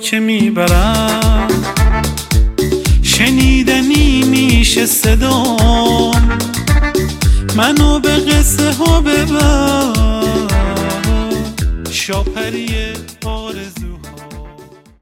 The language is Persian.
که میبرم، شنیدنی میشه صدام، منو به قصه ها ببر، شاپری آرزو.